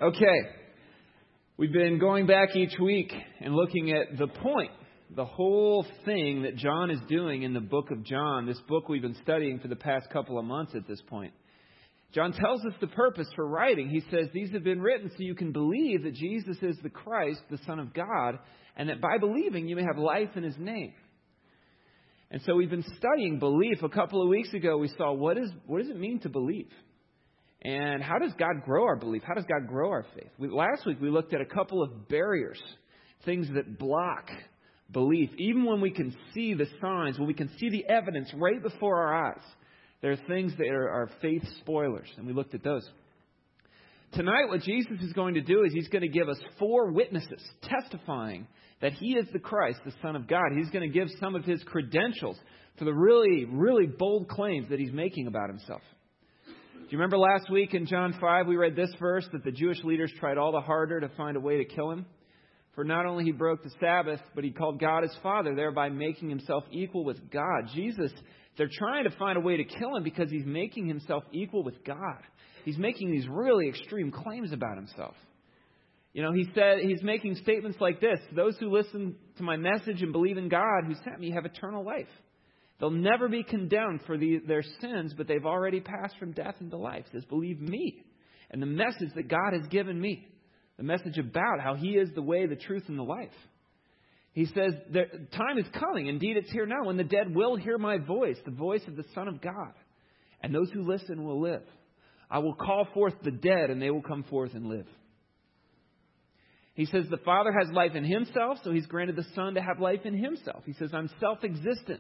Okay, we've been going back each week and looking at the point, the whole thing that John is doing in the book of John, this book we've been studying for the past couple of months at this point. John tells us the purpose for writing. He says these have been written so you can believe that Jesus is the Christ, the Son of God, and that by believing you may have life in His name. And so we've been studying belief. A couple of weeks ago we saw what does it mean to believe? And how does God grow our belief? How does God grow our faith? Last week we looked at a couple of barriers, things that block belief. Even when we can see the signs, when we can see the evidence right before our eyes, there are things that are faith spoilers, and we looked at those. Tonight what Jesus is going to do is He's going to give us 4 witnesses testifying that He is the Christ, the Son of God. He's going to give some of His credentials for the really, really bold claims that He's making about Himself. Do you remember last week in John 5 we read this verse that the Jewish leaders tried all the harder to find a way to kill Him? For not only He broke the Sabbath, but He called God His Father, thereby making Himself equal with God. Jesus, they're trying to find a way to kill Him because He's making Himself equal with God. He's making these really extreme claims about Himself. You know, He said He's making statements like this: those who listen to my message and believe in God who sent me have eternal life. They'll never be condemned for their sins, but they've already passed from death into life. He says, believe me and the message that God has given me. The message about how He is the way, the truth, and the life. He says, the time is coming. Indeed, it's here now when the dead will hear my voice, the voice of the Son of God. And those who listen will live. I will call forth the dead, and they will come forth and live. He says the Father has life in Himself, so He's granted the Son to have life in Himself. He says, I'm self-existent.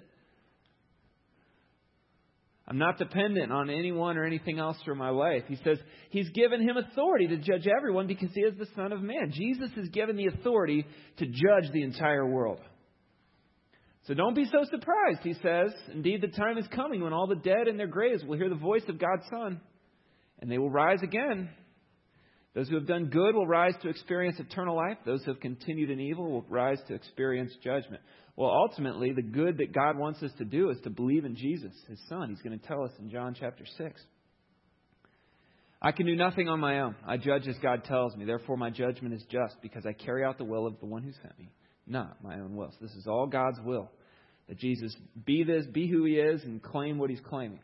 I'm not dependent on anyone or anything else for my life. He says He's given Him authority to judge everyone because He is the Son of Man. Jesus is given the authority to judge the entire world. So don't be so surprised, He says. Indeed, the time is coming when all the dead in their graves will hear the voice of God's Son, and they will rise again. Those who have done good will rise to experience eternal life. Those who have continued in evil will rise to experience judgment. Well, ultimately, the good that God wants us to do is to believe in Jesus, His Son. He's going to tell us in John chapter 6. I can do nothing on my own. I judge as God tells me. Therefore, my judgment is just because I carry out the will of the one who sent me, not my own will. So this is all God's will, that Jesus be who He is, and claim what He's claiming.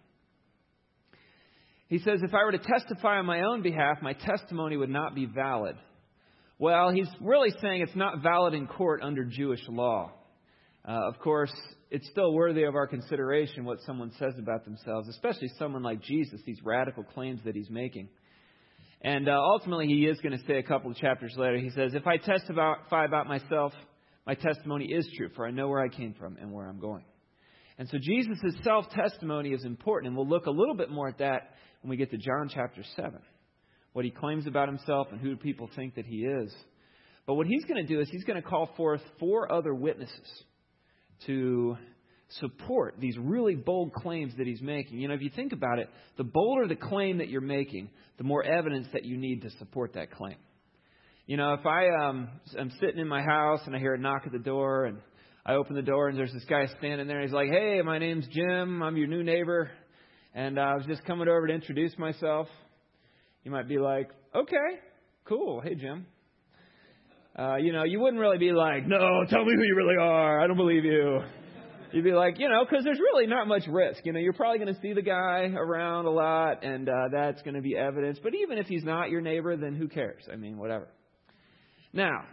He says, if I were to testify on my own behalf, my testimony would not be valid. Well, He's really saying it's not valid in court under Jewish law. Of course, it's still worthy of our consideration what someone says about themselves, especially someone like Jesus, these radical claims that He's making. And ultimately, He is going to say a couple of chapters later, He says, if I testify about myself, my testimony is true, for I know where I came from and where I'm going. And so Jesus' self-testimony is important, and we'll look a little bit more at that when we get to John chapter 7, what He claims about Himself and who people think that He is. But what He's going to do is He's going to call forth 4 other witnesses to support these really bold claims that He's making. You know, if you think about it, the bolder the claim that you're making, the more evidence that you need to support that claim. You know, if I'm sitting in my house and I hear a knock at the door, and I open the door and there's this guy standing there, and he's like, hey, my name's Jim, I'm your new neighbor, and I was just coming over to introduce myself. You might be like, okay, cool, hey Jim. You wouldn't really be like, no, tell me who you really are. I don't believe you. You'd be like, because there's really not much risk. You're probably going to see the guy around a lot, and that's going to be evidence. But even if he's not your neighbor, then who cares? I mean, whatever. Now,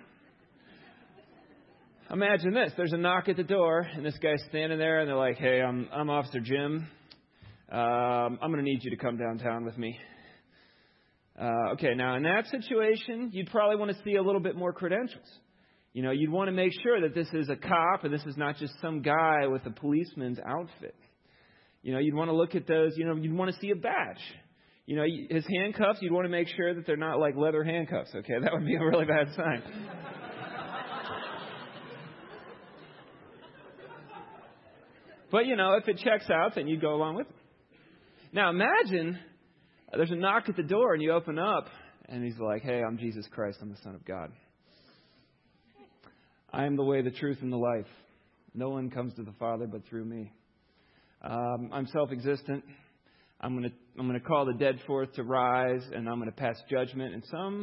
imagine this. There's a knock at the door, and this guy's standing there, and they're like, hey, I'm Officer Jim. I'm going to need you to come downtown with me. Okay, now in that situation, you'd probably want to see a little bit more credentials. You'd want to make sure that this is a cop and this is not just some guy with a policeman's outfit. You'd want to look at those, you'd want to see a badge. His handcuffs, you'd want to make sure that they're not like leather handcuffs, okay? That would be a really bad sign. But, if it checks out, then you'd go along with it. Now imagine there's a knock at the door and you open up and He's like, hey, I'm Jesus Christ. I'm the Son of God. I am the way, the truth, and the life. No one comes to the Father but through me. I'm self-existent. I'm going to call the dead forth to rise, and I'm going to pass judgment. And some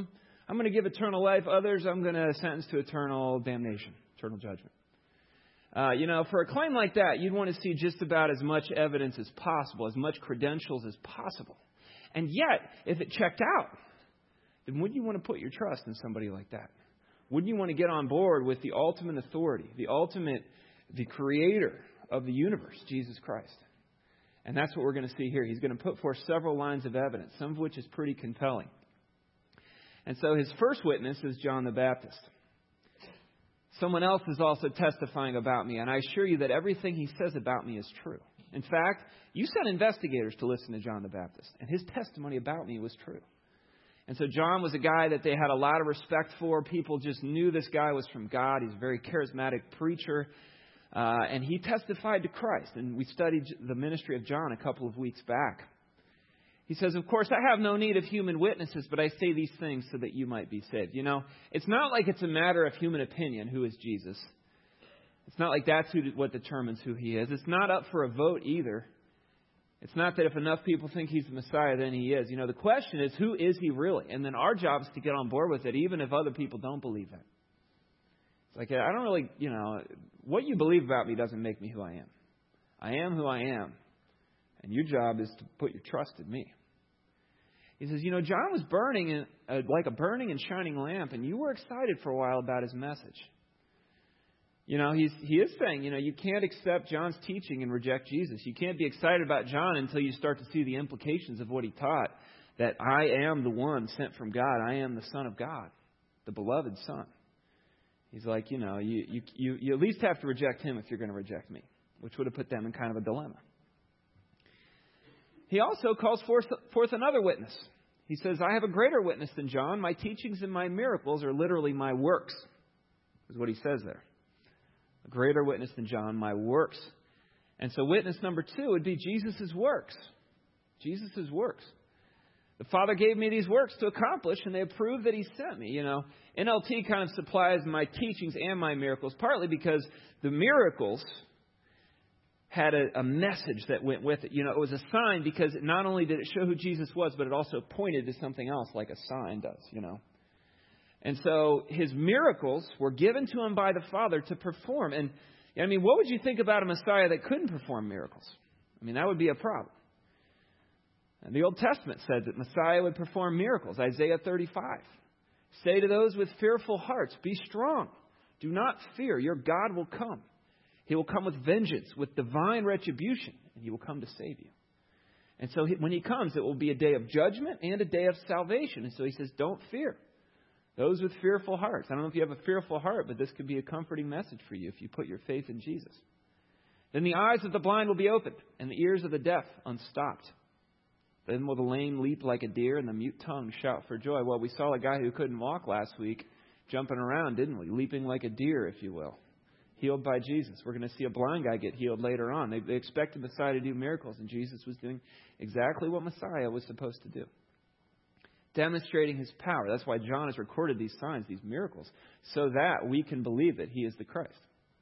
I'm going to give eternal life. Others I'm going to sentence to eternal damnation, eternal judgment. For a claim like that, you'd want to see just about as much evidence as possible, as much credentials as possible. And yet, if it checked out, then wouldn't you want to put your trust in somebody like that? Wouldn't you want to get on board with the ultimate authority, the creator of the universe, Jesus Christ? And that's what we're going to see here. He's going to put forth several lines of evidence, some of which is pretty compelling. And so his first witness is John the Baptist. Someone else is also testifying about me, and I assure you that everything he says about me is true. In fact, you sent investigators to listen to John the Baptist, and his testimony about me was true. And so John was a guy that they had a lot of respect for. People just knew this guy was from God. He's a very charismatic preacher. And he testified to Christ. And we studied the ministry of John a couple of weeks back. He says, of course, I have no need of human witnesses, but I say these things so that you might be saved. It's not like it's a matter of human opinion who is Jesus. It's not like that's what determines who he is. It's not up for a vote either. It's not that if enough people think he's the Messiah, then he is. The question is, who is he really? And then our job is to get on board with it, even if other people don't believe that. It's like, I don't really, what you believe about me doesn't make me who I am. I am who I am. And your job is to put your trust in me. He says, John was burning like a burning and shining lamp, and you were excited for a while about his message. He is saying, you can't accept John's teaching and reject Jesus. You can't be excited about John until you start to see the implications of what he taught, that I am the one sent from God. I am the Son of God, the beloved Son. He's like, you at least have to reject him if you're going to reject me, which would have put them in kind of a dilemma. He also calls forth another witness. He says, I have a greater witness than John. My teachings and my miracles are literally my works, is what he says there. A greater witness than John, my works. And so witness number 2 would be Jesus' works. Jesus' works. The Father gave me these works to accomplish, and they prove that He sent me. NLT kind of supplies my teachings and my miracles, partly because the miracles had a message that went with it. It was a sign because not only did it show who Jesus was, but it also pointed to something else like a sign does, And so His miracles were given to Him by the Father to perform. And, what would you think about a Messiah that couldn't perform miracles? That would be a problem. And the Old Testament said that Messiah would perform miracles. Isaiah 35. Say to those with fearful hearts, be strong. Do not fear. Your God will come. He will come with vengeance, with divine retribution, and He will come to save you. And so when He comes, it will be a day of judgment and a day of salvation. And so He says, don't fear. Those with fearful hearts. I don't know if you have a fearful heart, but this could be a comforting message for you if you put your faith in Jesus. Then the eyes of the blind will be opened, and the ears of the deaf unstopped. Then will the lame leap like a deer, and the mute tongue shout for joy. Well, we saw a guy who couldn't walk last week jumping around, didn't we? Leaping like a deer, if you will. Healed by Jesus. We're going to see a blind guy get healed later on. They expected Messiah to do miracles, and Jesus was doing exactly what Messiah was supposed to do. Demonstrating His power. That's why John has recorded these signs, these miracles, so that we can believe that He is the Christ.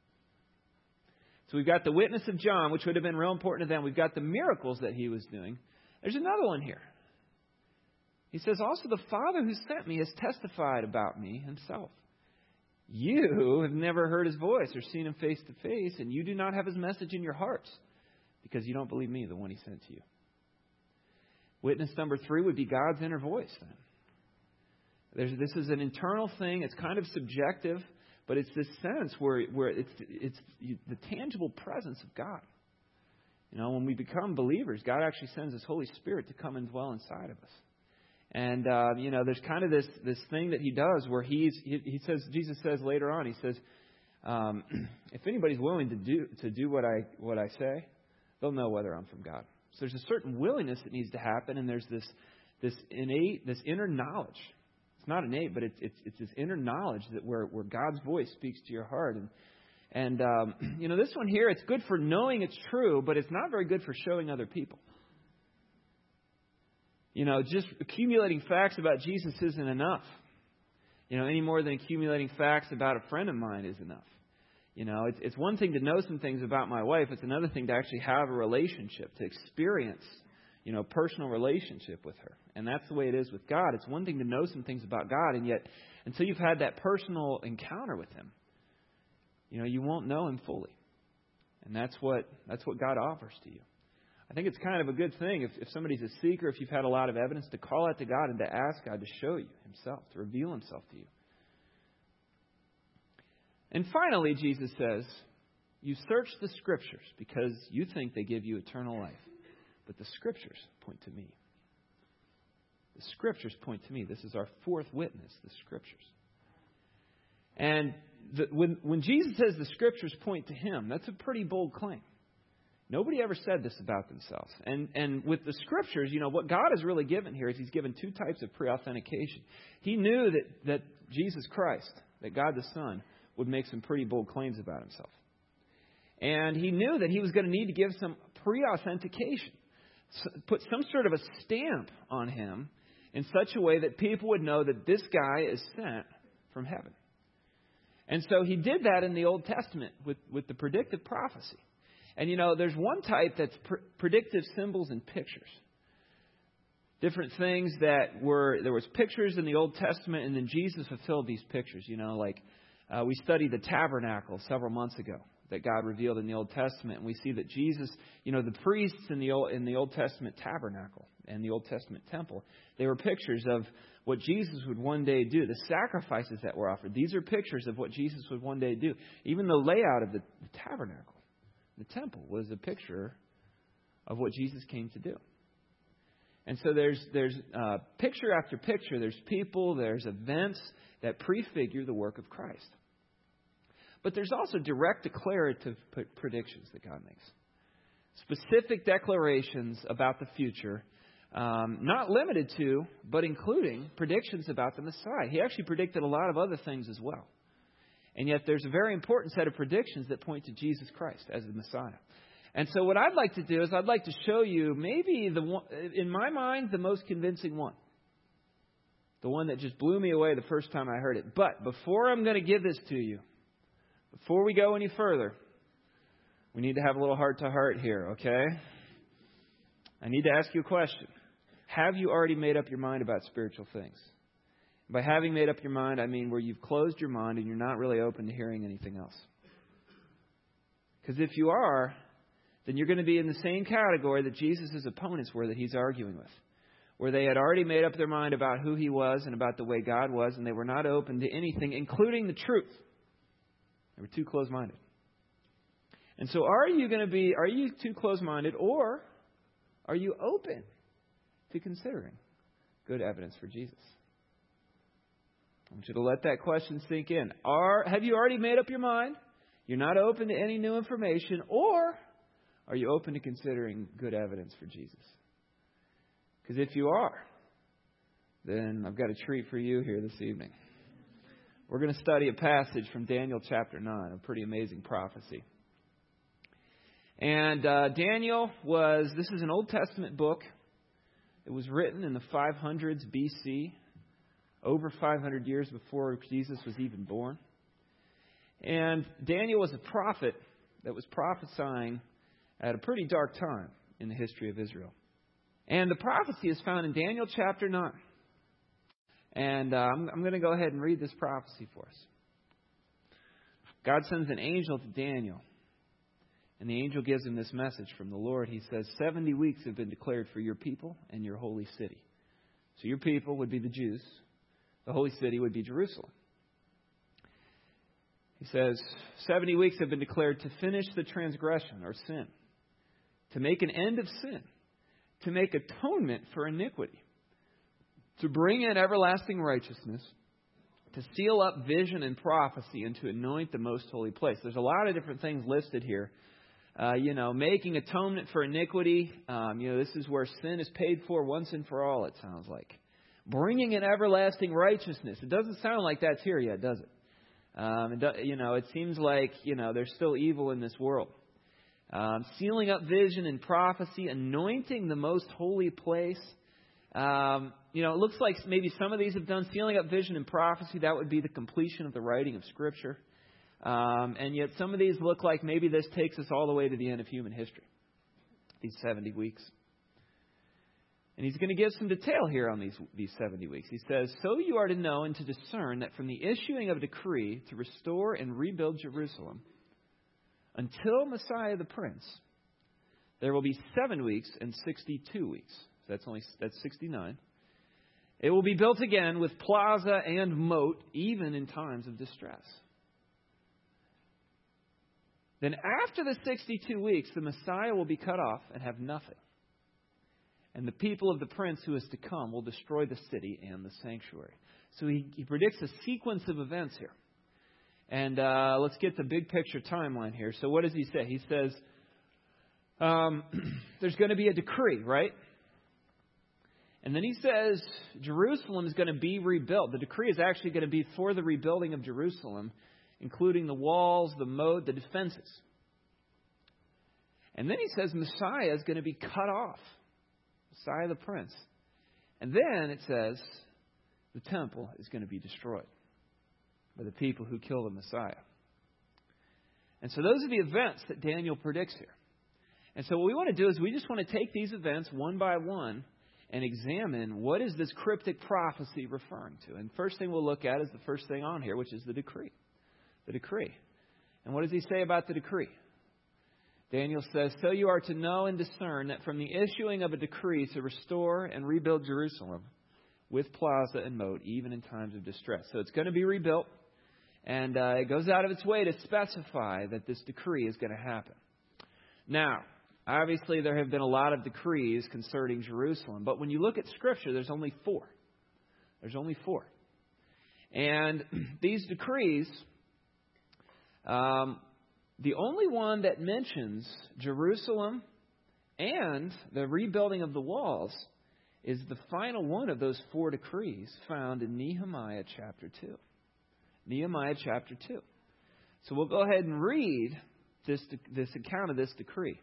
So we've got the witness of John, which would have been real important to them. We've got the miracles that He was doing. There's another one here. He says, also the Father who sent me has testified about me Himself. You have never heard His voice or seen Him face to face, and you do not have His message in your hearts because you don't believe me, the one He sent to you. Witness number 3 would be God's inner voice then. This is an internal thing. It's kind of subjective, but it's this sense where it's the tangible presence of God. When we become believers, God actually sends His Holy Spirit to come and dwell inside of us. And, there's kind of this thing that He does where he says, Jesus says later on, He says, if anybody's willing to do what I say, they'll know whether I'm from God. So there's a certain willingness that needs to happen, and there's this inner knowledge. It's not innate, but it's this inner knowledge that where God's voice speaks to your heart. And this one here, it's good for knowing it's true, but it's not very good for showing other people. Just accumulating facts about Jesus isn't enough. Any more than accumulating facts about a friend of mine is enough. It's one thing to know some things about my wife. It's another thing to actually have a relationship, to experience, personal relationship with her. And that's the way it is with God. It's one thing to know some things about God, and yet until you've had that personal encounter with Him, you won't know Him fully. And that's what God offers to you. I think it's kind of a good thing if somebody's a seeker, if you've had a lot of evidence, to call out to God and to ask God to show you Himself, to reveal Himself to you. And finally, Jesus says, you search the Scriptures because you think they give you eternal life. But the Scriptures point to me. The Scriptures point to me. This is our fourth witness, the Scriptures. And when Jesus says the Scriptures point to Him, that's a pretty bold claim. Nobody ever said this about themselves. And with the Scriptures, what God has really given here is He's given two types of pre-authentication. He knew that Jesus Christ, that God the Son, would make some pretty bold claims about Himself. And He knew that He was going to need to give some pre-authentication, put some sort of a stamp on Him in such a way that people would know that this guy is sent from heaven. And so He did that in the Old Testament with the predictive prophecy. And there's one type that's predictive symbols and pictures. Different things there was pictures in the Old Testament, and then Jesus fulfilled these pictures. We studied the tabernacle several months ago that God revealed in the Old Testament, and we see that Jesus, the priests in the Old Testament tabernacle and the Old Testament temple, they were pictures of what Jesus would one day do. The sacrifices that were offered, these are pictures of what Jesus would one day do. Even the layout of the tabernacle, the temple, was a picture of what Jesus came to do. And so there's picture after picture. There's people, there's events that prefigure the work of Christ. But there's also direct declarative predictions that God makes. Specific declarations about the future, not limited to, but including predictions about the Messiah. He actually predicted a lot of other things as well. And yet there's a very important set of predictions that point to Jesus Christ as the Messiah. And so what I'd like to do is I'd like to show you maybe in my mind, the most convincing one. The one that just blew me away the first time I heard it. But before I'm going to give this to you, before we go any further, we need to have a little heart-to-heart here, okay? I need to ask you a question. Have you already made up your mind about spiritual things? By having made up your mind, I mean where you've closed your mind and you're not really open to hearing anything else. Because if you are, then you're going to be in the same category that Jesus' opponents were that He's arguing with, where they had already made up their mind about who He was and about the way God was, and they were not open to anything, including the truth. They were too close-minded. And so are you too close-minded, or are you open to considering good evidence for Jesus? I want you to let that question sink in. Have you already made up your mind? You're not open to any new information, or are you open to considering good evidence for Jesus? Because if you are, then I've got a treat for you here this evening. We're going to study a passage from Daniel chapter 9, a pretty amazing prophecy. And Daniel this is an Old Testament book. It was written in the 500s BC, over 500 years before Jesus was even born. And Daniel was a prophet that was prophesying at a pretty dark time in the history of Israel. And the prophecy is found in Daniel chapter 9. And I'm going to go ahead and read this prophecy for us. God sends an angel to Daniel. And the angel gives him this message from the Lord. He says, 70 weeks have been declared for your people and your holy city. So your people would be the Jews. The holy city would be Jerusalem. He says, 70 weeks have been declared to finish the transgression or sin, to make an end of sin, to make atonement for iniquity, to bring in everlasting righteousness, to seal up vision and prophecy, and to anoint the most holy place. There's a lot of different things listed here. Making atonement for iniquity. This is where sin is paid for once and for all, it sounds like. Bringing in everlasting righteousness. It doesn't sound like that's here yet, does it? It seems like, there's still evil in this world. Sealing up vision and prophecy, anointing the most holy place. It looks like maybe some of these have done sealing up vision and prophecy. That would be the completion of the writing of Scripture. And yet some of these look like maybe this takes us all the way to the end of human history. These 70 weeks. And he's going to give some detail here on these 70 weeks. He says, "So you are to know and to discern that from the issuing of a decree to restore and rebuild Jerusalem until Messiah the Prince, there will be 7 weeks and 62 weeks." So that's 69. "It will be built again with plaza and moat, even in times of distress. Then after the 62 weeks, the Messiah will be cut off and have nothing. And the people of the prince who is to come will destroy the city and the sanctuary." So he predicts a sequence of events here. And let's get the big picture timeline here. So what does he say? He says there's going to be a decree, right? And then he says Jerusalem is going to be rebuilt. The decree is actually going to be for the rebuilding of Jerusalem, including the walls, the moat, the defenses. And then he says Messiah is going to be cut off. Messiah the Prince. And then it says the temple is going to be destroyed by the people who kill the Messiah. And so those are the events that Daniel predicts here. And so what we want to do is we just want to take these events one by one and examine what is this cryptic prophecy referring to. And first thing we'll look at is the first thing on here, which is the decree. The decree. And what does he say about the decree? Daniel says, "So you are to know and discern that from the issuing of a decree to restore and rebuild Jerusalem with plaza and moat, even in times of distress." So it's going to be rebuilt, and it goes out of its way to specify that this decree is going to happen. Now, obviously there have been a lot of decrees concerning Jerusalem, but when you look at Scripture, there's only 4. There's only 4. And these decrees, the only one that mentions Jerusalem and the rebuilding of the walls is the final one of those 4 decrees found in Nehemiah chapter 2. Nehemiah chapter 2. So we'll go ahead and read this account of this decree.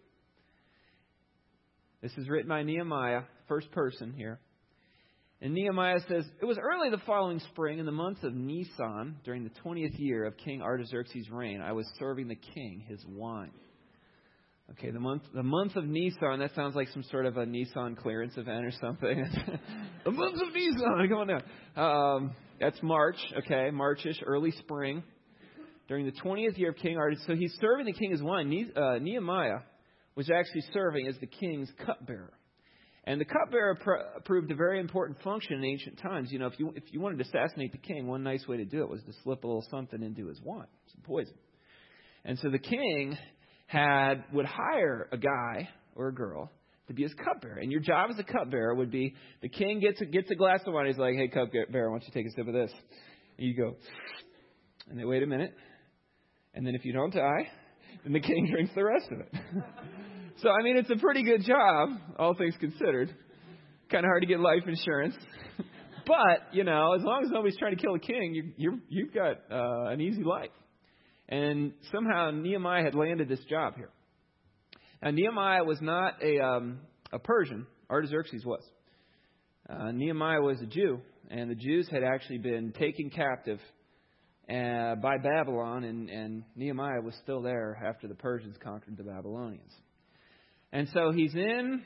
This is written by Nehemiah, first person here. And Nehemiah says, "It was early the following spring in the month of Nisan, during the 20th year of King Artaxerxes' reign. I was serving the king his wine." Okay, the month of Nisan, that sounds like some sort of a Nissan clearance event or something. The month of Nisan, come on now. That's March, okay, Marchish, early spring. During the 20th year of King Artaxerxes. So he's serving the king his wine. Nehemiah was actually serving as the king's cupbearer. And the cupbearer proved a very important function in ancient times. You know, if you wanted to assassinate the king, one nice way to do it was to slip a little something into his wine, some poison. And so the king would hire a guy or a girl to be his cupbearer. And your job as a cupbearer would be, the king gets a glass of wine. He's like, "Hey, cupbearer, why don't you take a sip of this?" And you go, and they wait a minute. And then if you don't die, then the king drinks the rest of it. So, I mean, it's a pretty good job, all things considered. Kind of hard to get life insurance. But, you know, as long as nobody's trying to kill a king, you've got an easy life. And somehow Nehemiah had landed this job here. Now, Nehemiah was not a Persian. Artaxerxes was. Nehemiah was a Jew. And the Jews had actually been taken captive by Babylon. And Nehemiah was still there after the Persians conquered the Babylonians. And so he's in,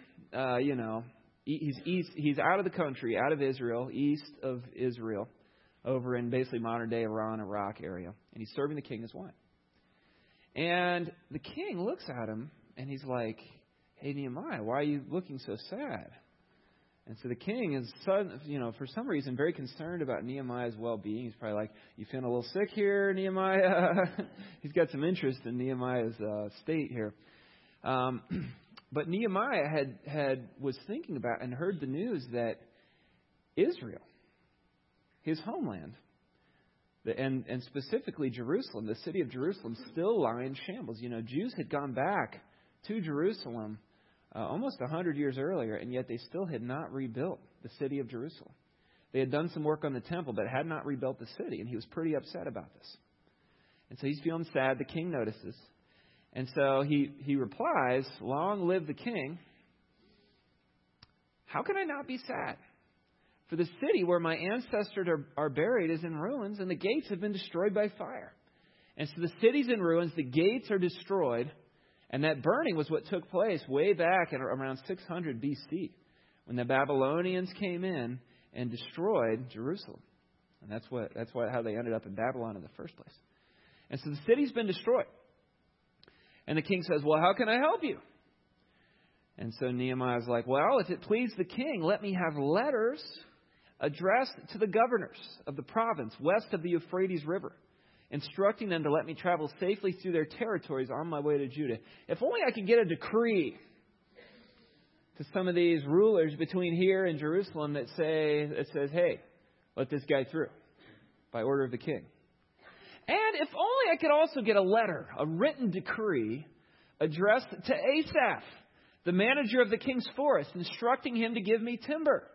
he's out of the country, out of Israel, east of Israel, over in basically modern-day Iran, Iraq area. And he's serving the king his wine. And the king looks at him, and he's like, "Hey, Nehemiah, why are you looking so sad?" And so the king is, for some reason, very concerned about Nehemiah's well-being. He's probably like, "You feeling a little sick here, Nehemiah?" He's got some interest in Nehemiah's state here. But Nehemiah was thinking about and heard the news that Israel, his homeland, and specifically Jerusalem, the city of Jerusalem, still lie in shambles. You know, Jews had gone back to Jerusalem almost 100 years earlier, and yet they still had not rebuilt the city of Jerusalem. They had done some work on the temple, but had not rebuilt the city, and he was pretty upset about this. And so he's feeling sad. The king notices. And so he replies, "Long live the king. How can I not be sad? For the city where my ancestors are buried is in ruins, and the gates have been destroyed by fire." And so the city's in ruins, the gates are destroyed, and that burning was what took place way back at around 600 BC, when the Babylonians came in and destroyed Jerusalem. And that's how they ended up in Babylon in the first place. And so the city's been destroyed. And the king says, well, how can I help you? And so Nehemiah's like, well, if it please the king, let me have letters addressed to the governors of the province west of the Euphrates River, instructing them to let me travel safely through their territories on my way to Judah. If only I could get a decree to some of these rulers between here and Jerusalem that says, hey, let this guy through by order of the king. And if only I could also get a letter, a written decree addressed to Asaph, the manager of the king's forest, instructing him to give me timber.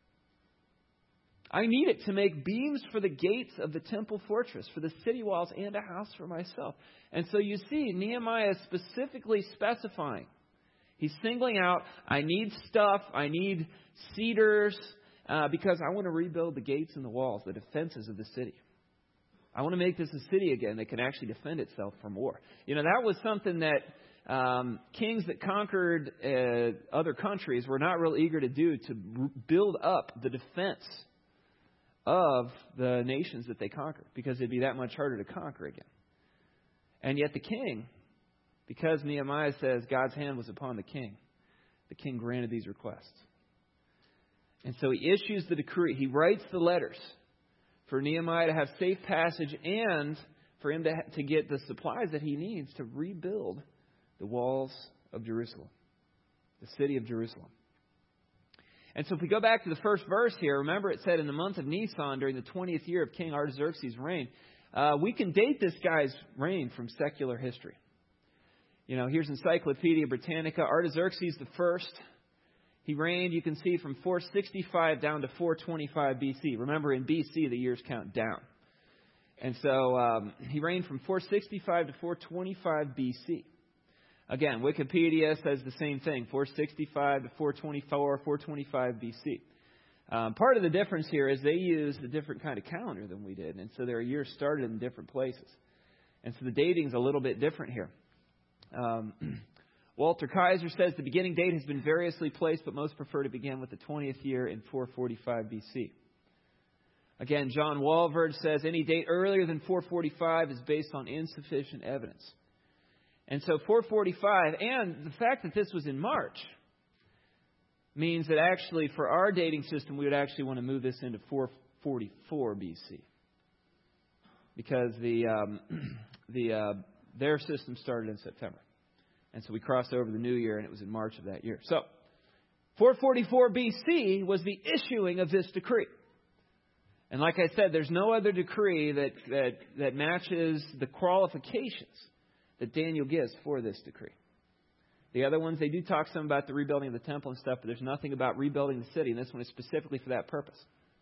I need it to make beams for the gates of the temple fortress, for the city walls, and a house for myself. And so you see, Nehemiah is specifically specifying. He's singling out, I need stuff, I need cedars, because I want to rebuild the gates and the walls, the defenses of the city. I want to make this a city again that can actually defend itself from war. You know, that was something that kings that conquered other countries were not real eager to do, to build up the defense of the nations that they conquered, because it'd be that much harder to conquer again. And yet the king, because Nehemiah says God's hand was upon the king granted these requests. And so he issues the decree. He writes the letters for Nehemiah to have safe passage and for him to get the supplies that he needs to rebuild the walls of Jerusalem, the city of Jerusalem. And so if we go back to the first verse here, remember it said in the month of Nisan, during the 20th year of King Artaxerxes' reign, we can date this guy's reign from secular history. You know, here's Encyclopedia Britannica. Artaxerxes the first, he reigned, you can see, from 465 down to 425 BC. Remember, in BC, the years count down. And so he reigned from 465 to 425 BC. Again, Wikipedia says the same thing, 465 to 424, 425 BC. Part of the difference here is they used a different kind of calendar than we did. And so their years started in different places. And so the dating's a little bit different here. Walter Kaiser says the beginning date has been variously placed, but most prefer to begin with the 20th year in 445 BC. Again, John Walvoord says any date earlier than 445 is based on insufficient evidence. And so 445, and the fact that this was in March, means that actually for our dating system, we would actually want to move this into 444 BC. Because their system started in September. And so we crossed over the new year, and it was in March of that year. So 444 BC was the issuing of this decree. And like I said, there's no other decree that matches the qualifications that Daniel gives for this decree. The other ones, they do talk some about the rebuilding of the temple and stuff, but there's nothing about rebuilding the city, and this one is specifically for that purpose.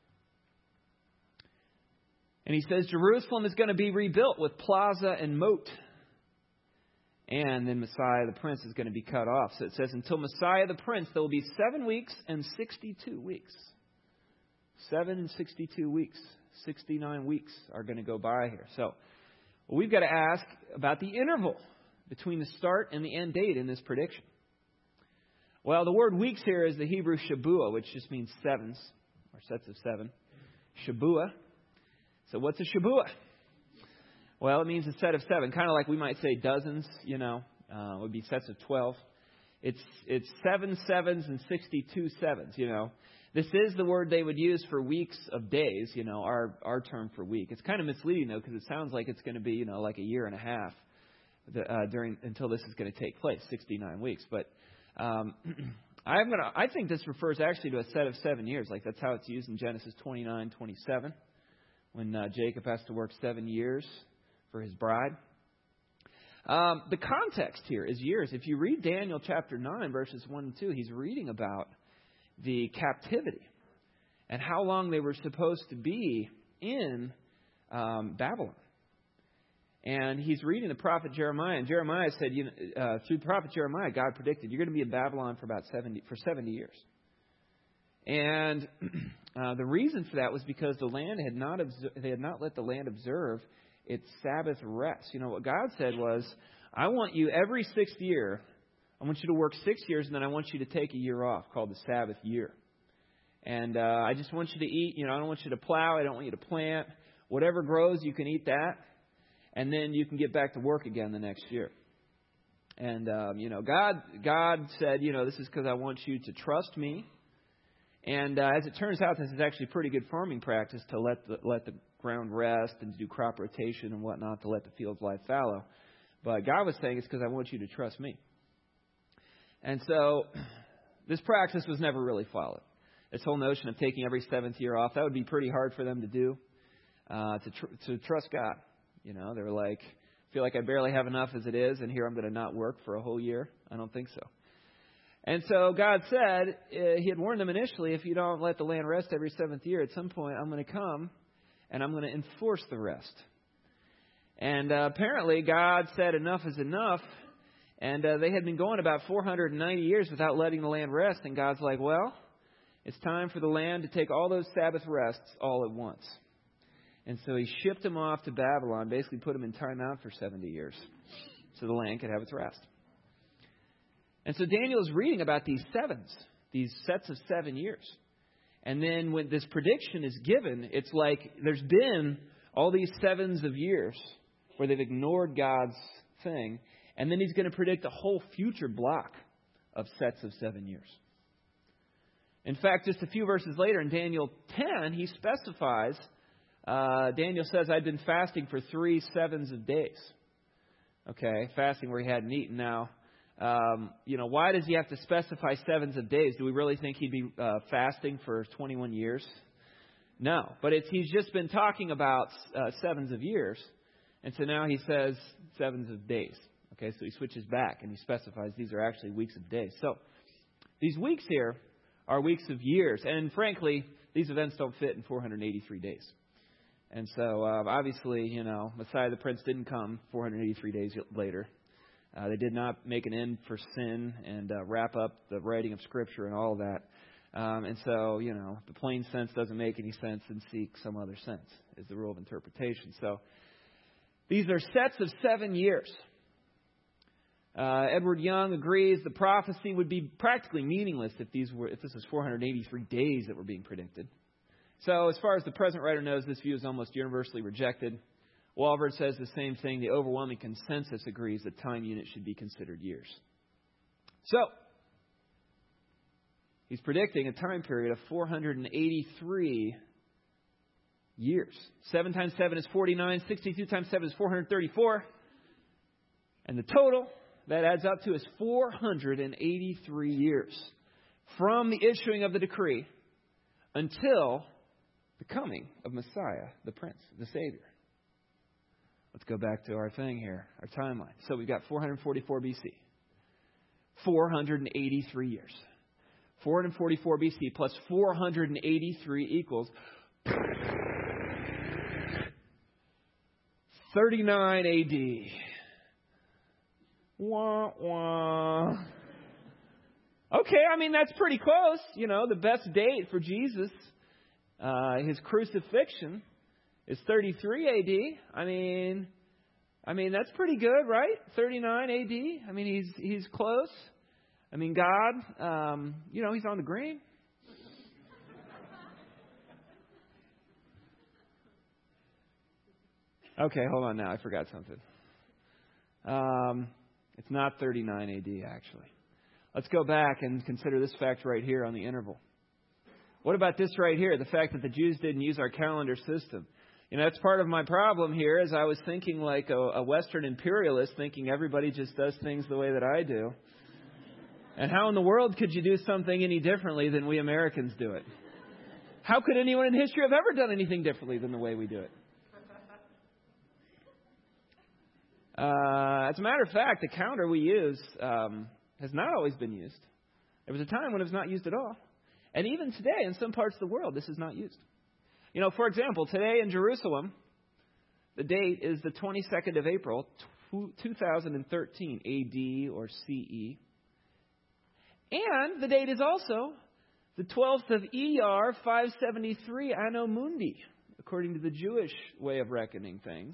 And he says Jerusalem is going to be rebuilt with plaza and moat. And then Messiah the Prince is going to be cut off. So it says until Messiah the Prince, there will be 7 weeks and 62 weeks. 7 and 62 weeks. 69 weeks are going to go by here. So we've got to ask about the interval between the start and the end date in this prediction. Well, the word weeks here is the Hebrew Shabuah, which just means sevens, or sets of 7. Shabuah. So what's a Shabuah? Well, it means a set of 7, kind of like we might say dozens, it would be sets of 12. It's 7 sevens and 62 sevens, This is the word they would use for weeks of days, our term for week. It's kind of misleading, though, because it sounds like it's going to be, like a year and a half until this is going to take place, 69 weeks. But I think this refers actually to a set of 7 years. Like that's how it's used in Genesis 29:27, when Jacob has to work 7 years for his bride. The context here is years. If you read Daniel chapter 9, verses 1 and 2, he's reading about the captivity and how long they were supposed to be in Babylon. And he's reading the prophet Jeremiah, and Jeremiah said, through the prophet Jeremiah, God predicted you're going to be in Babylon for about 70 years. And the reason for that was because the land they had not let the land observe its Sabbath rest. What God said was, I want you every 6th year, I want you to work 6 years, and then I want you to take a year off called the Sabbath year. And I just want you to eat. I don't want you to plow. I don't want you to plant. Whatever grows, you can eat that. And then you can get back to work again the next year. And, God said, this is because I want you to trust me. And as it turns out, this is actually pretty good farming practice to let the ground rest and to do crop rotation and whatnot, to let the fields lie fallow. But God was saying it's because I want you to trust me. And so this practice was never really followed. This whole notion of taking every seventh year off, that would be pretty hard for them to do, to trust God. They were like, I feel like I barely have enough as it is, and here I'm going to not work for a whole year. I don't think so. And so God said, He had warned them initially, if you don't let the land rest every seventh year, at some point I'm going to come and I'm going to enforce the rest. And apparently God said enough is enough. And they had been going about 490 years without letting the land rest. And God's like, well, it's time for the land to take all those Sabbath rests all at once. And so He shipped them off to Babylon, basically put them in timeout for 70 years so the land could have its rest. And so Daniel is reading about these sevens, these sets of 7 years. And then when this prediction is given, it's like there's been all these sevens of years where they've ignored God's thing. And then He's going to predict a whole future block of sets of 7 years. In fact, just a few verses later in Daniel 10, he specifies, Daniel says, I'd been fasting for 3 sevens of days. Okay, fasting where he hadn't eaten. Now, why does he have to specify sevens of days? Do we really think he'd be fasting for 21 years? No, but he's just been talking about sevens of years. And so now he says sevens of days. Okay, so he switches back and he specifies these are actually weeks of days. So these weeks here are weeks of years. And frankly, these events don't fit in 483 days. And so obviously, Messiah the Prince didn't come 483 days later. They did not make an end for sin and wrap up the writing of Scripture and all of that. And so, the plain sense doesn't make any sense, and seek some other sense is the rule of interpretation. So these are sets of 7 years. Edward Young agrees the prophecy would be practically meaningless if this was 483 days that were being predicted. So as far as the present writer knows, this view is almost universally rejected. Walvoord says the same thing. The overwhelming consensus agrees that time units should be considered years. So he's predicting a time period of 483 years. 7 times 7 is 49. 62 times 7 is 434. And the total that adds up to is 483 years from the issuing of the decree until the coming of Messiah, the Prince, the Savior. Let's go back to our thing here, our timeline. So we've got 444 BC. 483 years. 444 BC plus 483 equals 39 AD. Wah, wah. Okay, that's pretty close. The best date for Jesus, his crucifixion, is 33 AD. That's pretty good, right? 39 AD. He's close. God, He's on the green. Okay, hold on now. I forgot something. It's not 39 AD, actually. Let's go back and consider this fact right here on the interval. What about this right here? The fact that the Jews didn't use our calendar system. That's part of my problem here, is I was thinking like a Western imperialist, thinking everybody just does things the way that I do. And how in the world could you do something any differently than we Americans do it? How could anyone in history have ever done anything differently than the way we do it? As a matter of fact, the calendar we use has not always been used. There was a time when it was not used at all. And even today, in some parts of the world, this is not used. For example, today in Jerusalem, the date is the 22nd of April, 2013 AD or CE. And the date is also the 12th of ER 573 Anno Mundi, according to the Jewish way of reckoning things.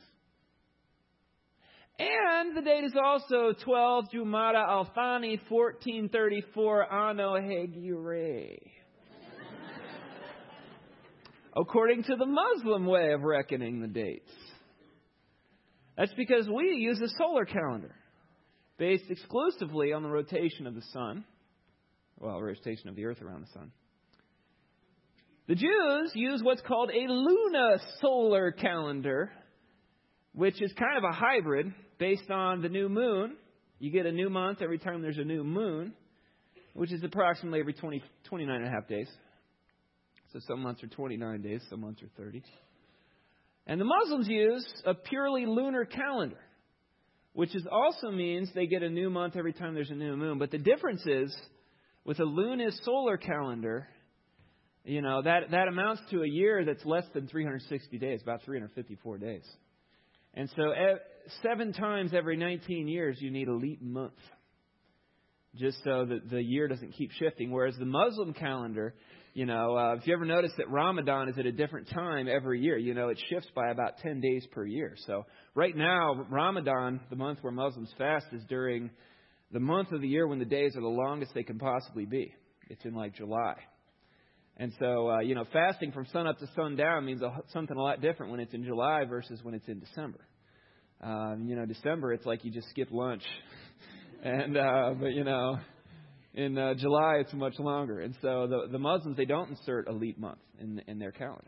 And the date is also 12 Jumada Al-Thani 1434 Anno Hagire. according to the Muslim way of reckoning the dates. That's because we use a solar calendar based exclusively on the rotation of the sun. Well, rotation of the earth around the sun. The Jews use what's called a luna-solar calendar, which is kind of a hybrid based on the new moon. You get a new month every time there's a new moon, which is approximately every 29 and a half days. So some months are 29 days, some months are 30. And the Muslims use a purely lunar calendar, which also means they get a new month every time there's a new moon. But the difference is, with a lunisolar calendar, that amounts to a year that's less than 360 days, about 354 days. And so 7 times every 19 years, you need a leap month, just so that the year doesn't keep shifting. Whereas the Muslim calendar, if you ever notice that Ramadan is at a different time every year, it shifts by about 10 days per year. So right now, Ramadan, the month where Muslims fast, is during the month of the year when the days are the longest they can possibly be. It's in July. And so, fasting from sun up to sundown means something a lot different when it's in July versus when it's in December. December, it's like you just skip lunch. But in July, it's much longer. And so the Muslims, they don't insert a leap month in their calendar.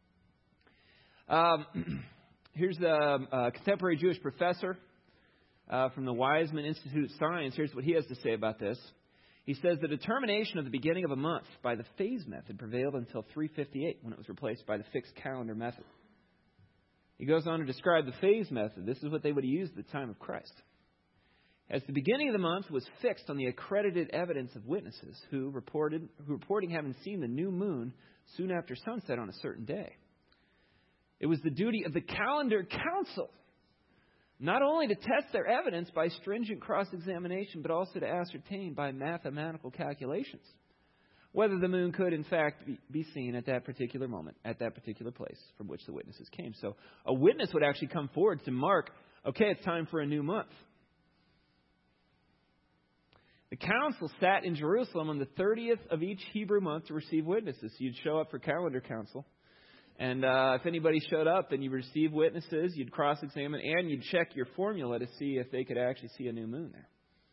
Here's a contemporary Jewish professor from the Weizmann Institute of Science. Here's what he has to say about this. He says the determination of the beginning of a month by the phase method prevailed until 358, when it was replaced by the fixed calendar method. He goes on to describe the phase method. This is what they would have used at the time of Christ. As the beginning of the month was fixed on the accredited evidence of witnesses who reporting having seen the new moon soon after sunset on a certain day. It was the duty of the calendar council not only to test their evidence by stringent cross-examination, but also to ascertain by mathematical calculations whether the moon could, in fact, be seen at that particular moment, at that particular place from which the witnesses came. So a witness would actually come forward to mark, okay, it's time for a new month. The council sat in Jerusalem on the 30th of each Hebrew month to receive witnesses. So you'd show up for calendar council. And if anybody showed up, then you'd receive witnesses, you'd cross-examine, and you'd check your formula to see if they could actually see a new moon there.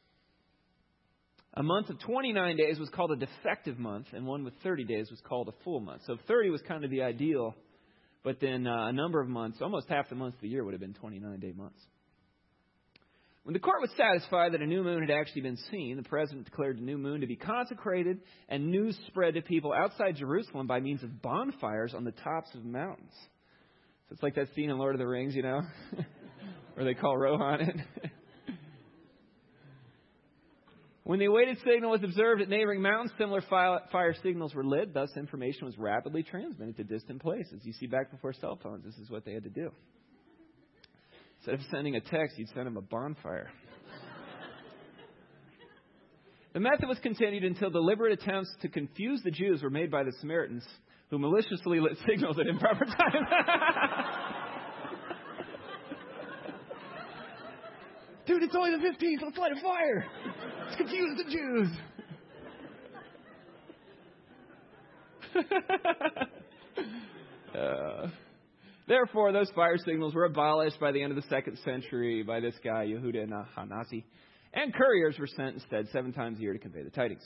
A month of 29 days was called a defective month, and one with 30 days was called a full month. So 30 was kind of the ideal, but then a number of months, almost half the months of the year would have been 29-day months. When the court was satisfied that a new moon had actually been seen, the president declared the new moon to be consecrated, and news spread to people outside Jerusalem by means of bonfires on the tops of mountains. So it's like that scene in Lord of the Rings, where they call Rohan in. When the awaited signal was observed at neighboring mountains, similar fire signals were lit. Thus, information was rapidly transmitted to distant places. You see, back before cell phones, this is what they had to do. Instead of sending a text, you'd send them a bonfire. The method was continued until deliberate attempts to confuse the Jews were made by the Samaritans, who maliciously lit signals at improper times. Dude, it's only the 15th. Let's light a fire. Let's confuse the Jews. Therefore, those fire signals were abolished by the end of the 2nd century by this guy, Yehuda Hanasi. And couriers were sent instead 7 times a year to convey the tidings.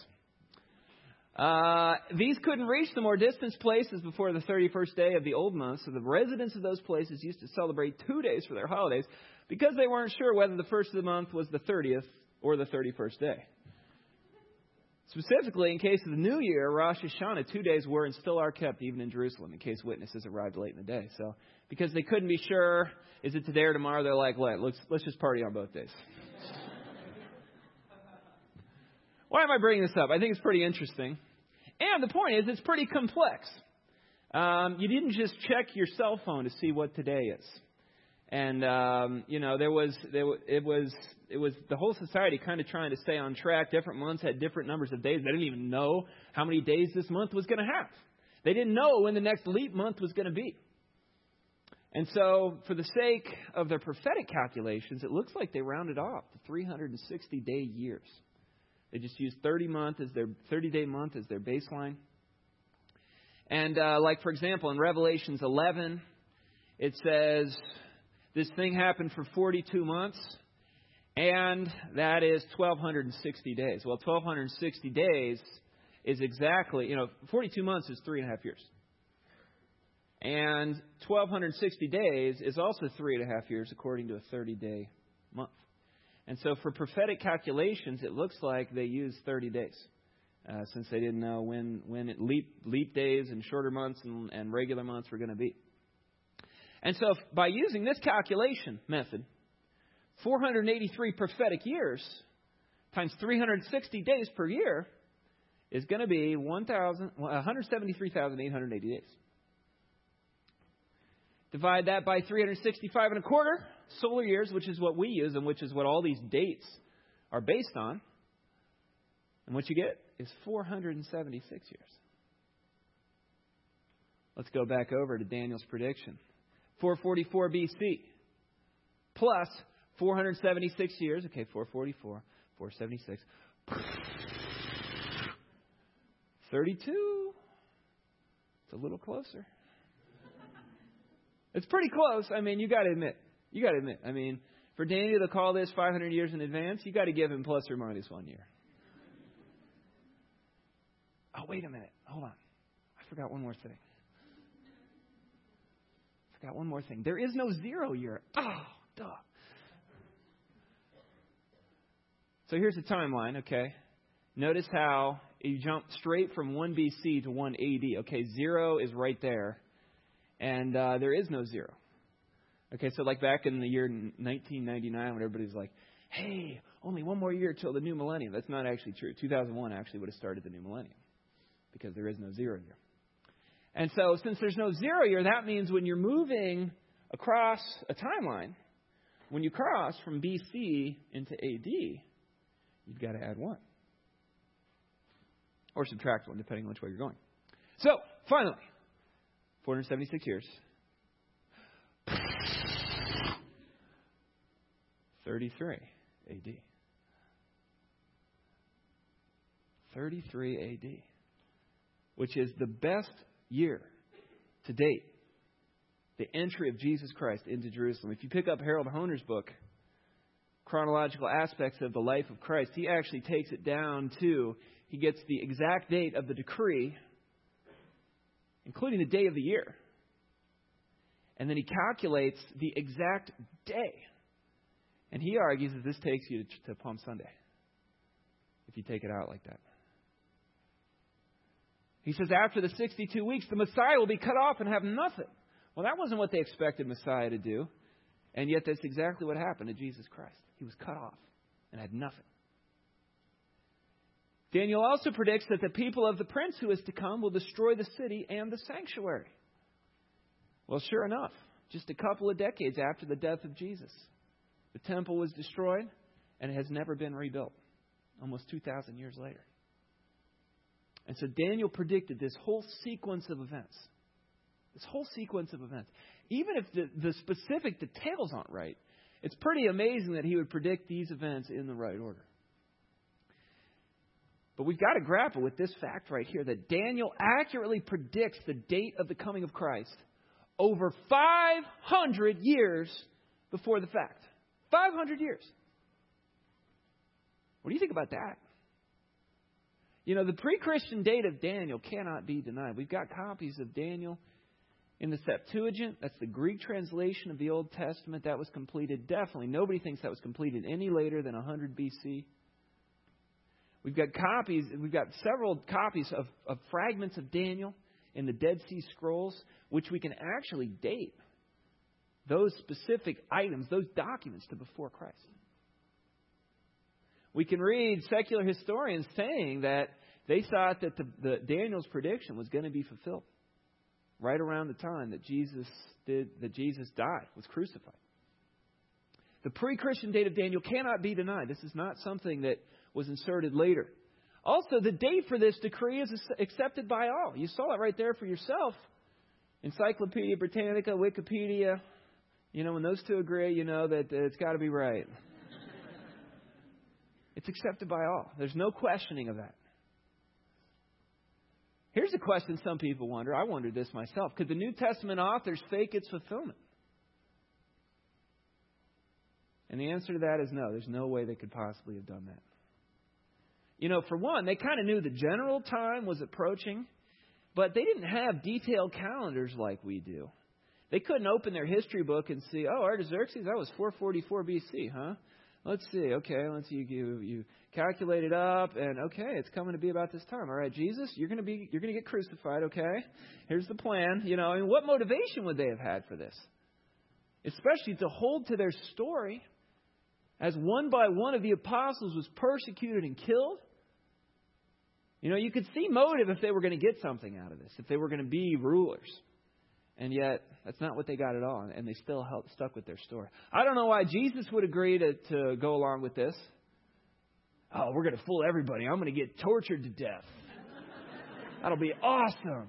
These couldn't reach the more distant places before the 31st day of the old month, so the residents of those places used to celebrate 2 days for their holidays because they weren't sure whether the first of the month was the 30th or the 31st day. Specifically, in case of the New Year, Rosh Hashanah, 2 days were and still are kept even in Jerusalem in case witnesses arrived late in the day. So because they couldn't be sure, is it today or tomorrow, they're like, let's just party on both days. Why am I bringing this up? I think it's pretty interesting. And the point is, it's pretty complex. You didn't just check your cell phone to see what today is. And, it was the whole society kind of trying to stay on track. Different months had different numbers of days. They didn't even know how many days this month was going to have. They didn't know when the next leap month was going to be. And so, for the sake of their prophetic calculations, it looks like they rounded off to 360-day years. They just used 30-day month as their baseline. And like, for example, in Revelations 11, it says this thing happened for 42 months, and that is 1,260 days. Well, 1,260 days is exactly, 42 months is 3.5 years. And 1,260 days is also 3.5 years according to a 30-day month. And so for prophetic calculations, it looks like they use 30 days. Since they didn't know when leap days and shorter months and regular months were going to be. And so by using this calculation method, 483 prophetic years times 360 days per year is going to be 173,880 days. Divide that by 365 and a quarter solar years, which is what we use and which is what all these dates are based on. And what you get is 476 years. Let's go back over to Daniel's prediction. 444 BC plus 476 years. Okay, 444, 476. 32. It's a little closer. It's pretty close. I mean, you got to admit. I mean, for Daniel to call this 500 years in advance, you got to give him plus or minus 1 year. Oh, wait a minute. Hold on. I forgot one more thing. There is no 0 year. Oh, duh. So here's the timeline, okay? Notice how you jump straight from 1 BC to 1 AD. Okay, 0 is right there. And there is no 0. Okay, so like back in the year 1999 when everybody's like, hey, only one more year till the new millennium. That's not actually true. 2001 actually would have started the new millennium because there is no 0 year. And so since there's no 0 year, that means when you're moving across a timeline, when you cross from BC into AD, you've got to add 1. Or subtract 1, depending on which way you're going. So, finally, 476 years. 33 AD. 33 AD. Which is the best year to date. The entry of Jesus Christ into Jerusalem. If you pick up Harold Honer's book, Chronological Aspects of the Life of Christ, he actually takes it down to, he gets the exact date of the decree, including the day of the year. And then he calculates the exact day. And he argues that this takes you to Palm Sunday, if you take it out like that. He says after the 62 weeks, the Messiah will be cut off and have nothing. Well, that wasn't what they expected Messiah to do. And yet that's exactly what happened to Jesus Christ. He was cut off and had nothing. Daniel also predicts that the people of the prince who is to come will destroy the city and the sanctuary. Well, sure enough, just a couple of decades after the death of Jesus, the temple was destroyed and it has never been rebuilt. Almost 2,000 years later. And so Daniel predicted this whole sequence of events. Even if the specific details aren't right, it's pretty amazing that he would predict these events in the right order. But we've got to grapple with this fact right here, that Daniel accurately predicts the date of the coming of Christ over 500 years before the fact. 500 years. What do you think about that? You know, the pre-Christian date of Daniel cannot be denied. We've got copies of Daniel in the Septuagint. That's the Greek translation of the Old Testament. That was completed. Definitely, nobody thinks that was completed any later than 100 BC. We've got several copies of fragments of Daniel in the Dead Sea Scrolls, which we can actually date those specific items, those documents to before Christ. We can read secular historians saying that they thought that the Daniel's prediction was going to be fulfilled right around the time that Jesus died, was crucified. The pre-Christian date of Daniel cannot be denied. This is not something that was inserted later. Also, the date for this decree is accepted by all. You saw it right there for yourself. Encyclopedia Britannica, Wikipedia. You know, when those two agree, you know that it's got to be right. It's accepted by all. There's no questioning of that. Here's a question some people wonder. I wondered this myself. Could the New Testament authors fake its fulfillment? And the answer to that is no. There's no way they could possibly have done that. You know, for one, they kind of knew the general time was approaching, but they didn't have detailed calendars like we do. They couldn't open their history book and see, oh, Artaxerxes, that was 444 BC, huh? Let's see. Okay, let's see. You calculate it up, and okay, it's coming to be about this time. All right, Jesus, you're going to get crucified. Okay, here's the plan. You know, I mean, what motivation would they have had for this? Especially to hold to their story, as one by one of the apostles was persecuted and killed. You know, you could see motive if they were going to get something out of this, if they were going to be rulers. And yet, that's not what they got at all. And they still stuck with their story. I don't know why Jesus would agree to go along with this. Oh, we're going to fool everybody. I'm going to get tortured to death. That'll be awesome.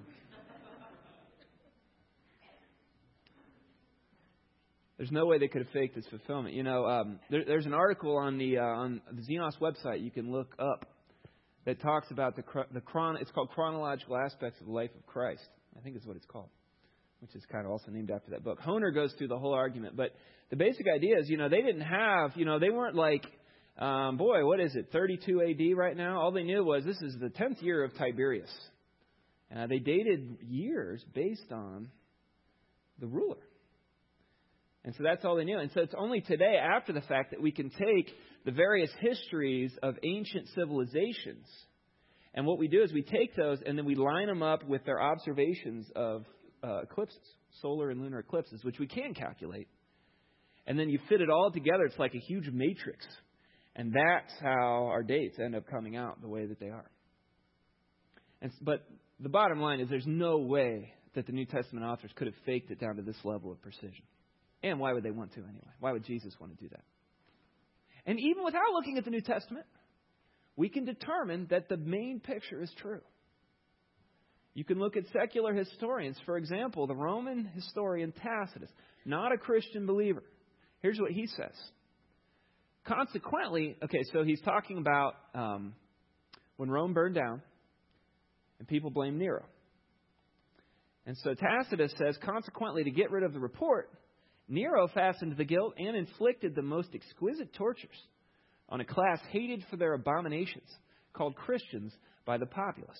There's no way they could have faked this fulfillment. You know, there's an article on the Xenos website you can look up that talks about it's called Chronological Aspects of the Life of Christ. I think is what it's called, which is kind of also named after that book. Honer goes through the whole argument. But the basic idea is, you know, they didn't have, you know, they weren't like, what is it, 32 AD right now? All they knew was this is the 10th year of Tiberius. They dated years based on the ruler. And so that's all they knew. And so it's only today, after the fact, that we can take the various histories of ancient civilizations. And what we do is we take those and then we line them up with their observations of eclipses, solar and lunar eclipses, which we can calculate. And then you fit it all together. It's like a huge matrix. And that's how our dates end up coming out the way that they are. But the bottom line is there's no way that the New Testament authors could have faked it down to this level of precision. And why would they want to anyway? Why would Jesus want to do that? And even without looking at the New Testament, we can determine that the main picture is true. You can look at secular historians. For example, the Roman historian Tacitus, not a Christian believer. Here's what he says. Consequently, so he's talking about when Rome burned down and people blamed Nero. And so Tacitus says, consequently, to get rid of the report, Nero fastened the guilt and inflicted the most exquisite tortures on a class hated for their abominations, called Christians by the populace.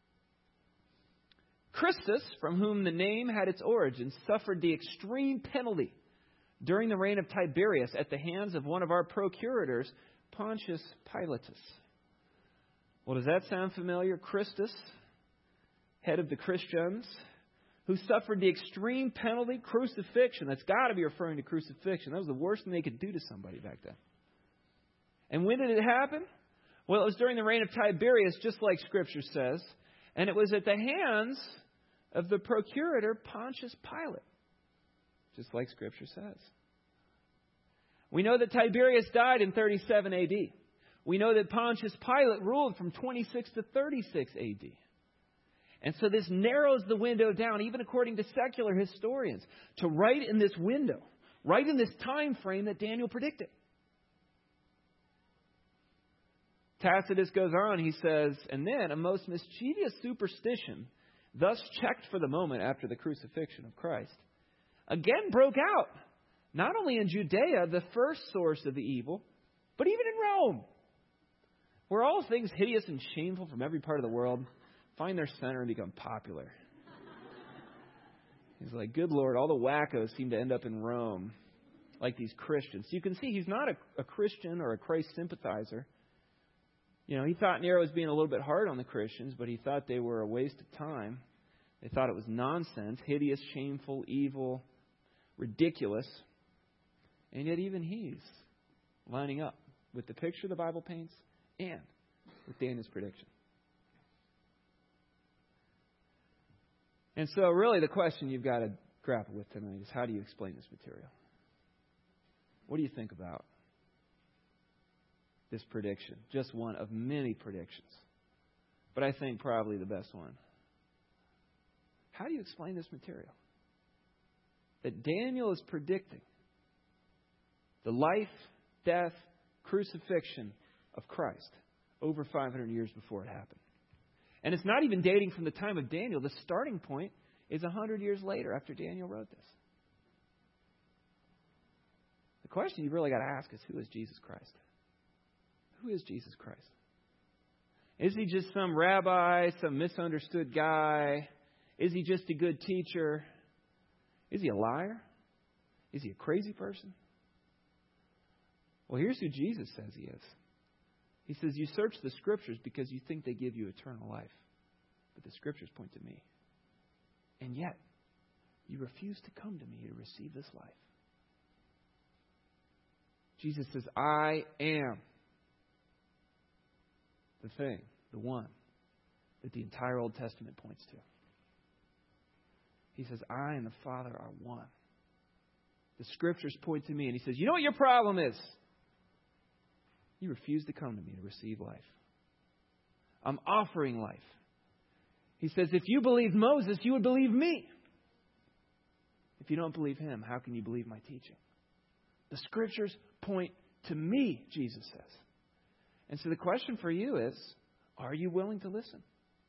Christus, from whom the name had its origin, suffered the extreme penalty during the reign of Tiberius at the hands of one of our procurators, Pontius Pilatus. Well, does that sound familiar? Christus, head of the Christians, who suffered the extreme penalty, crucifixion. That's got to be referring to crucifixion. That was the worst thing they could do to somebody back then. And when did it happen? Well, it was during the reign of Tiberius, just like Scripture says. And it was at the hands of the procurator, Pontius Pilate, just like Scripture says. We know that Tiberius died in 37 AD. We know that Pontius Pilate ruled from 26 to 36 AD. And so this narrows the window down, even according to secular historians, to right in this window, right in this time frame that Daniel predicted. Tacitus goes on, he says, and then a most mischievous superstition, thus checked for the moment after the crucifixion of Christ, again broke out, not only in Judea, the first source of the evil, but even in Rome, where all things hideous and shameful from every part of the world find their center and become popular. He's like, good Lord, all the wackos seem to end up in Rome, like these Christians. So you can see he's not a Christian or a Christ sympathizer. You know, he thought Nero was being a little bit hard on the Christians, but he thought they were a waste of time. They thought it was nonsense, hideous, shameful, evil, ridiculous. And yet even he's lining up with the picture the Bible paints and with Daniel's prediction. And so really the question you've got to grapple with tonight is, how do you explain this material? What do you think about this prediction? Just one of many predictions, but I think probably the best one. How do you explain this material? That Daniel is predicting the life, death, crucifixion of Christ over 500 years before it happened. And it's not even dating from the time of Daniel. The starting point is 100 years later after Daniel wrote this. The question you really got to ask is, who is Jesus Christ? Who is Jesus Christ? Is he just some rabbi, some misunderstood guy? Is he just a good teacher? Is he a liar? Is he a crazy person? Well, here's who Jesus says he is. He says, you search the Scriptures because you think they give you eternal life. But the Scriptures point to me. And yet, you refuse to come to me to receive this life. Jesus says, I am the thing, the one, that the entire Old Testament points to. He says, I and the Father are one. The Scriptures point to me. And he says, you know what your problem is? You refuse to come to me to receive life. I'm offering life. He says, if you believe Moses, you would believe me. If you don't believe him, how can you believe my teaching? The Scriptures point to me, Jesus says. And so the question for you is, are you willing to listen?